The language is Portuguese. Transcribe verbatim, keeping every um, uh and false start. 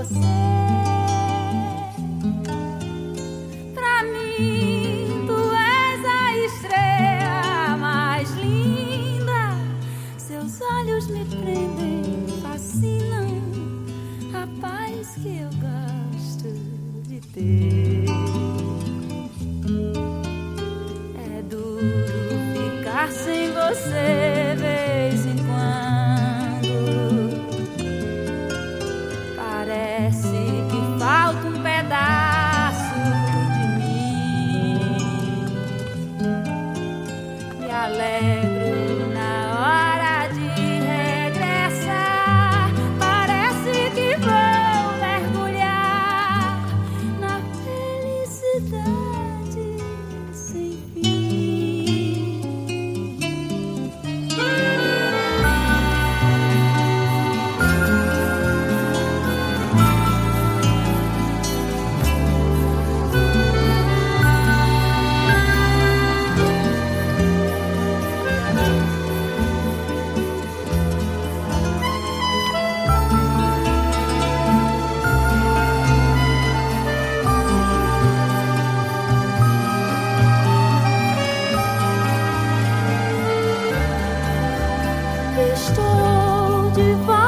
você. Pra mim, tu és a estrela mais linda. Seus olhos me prendem, fascinam. A paz que eu gosto de ter. É duro ficar sem você, vez em quando. Parece que falta um pedaço de mim. Me alegro na hora de regressar. Parece que vou mergulhar na felicidade sem fim. Estou de volta.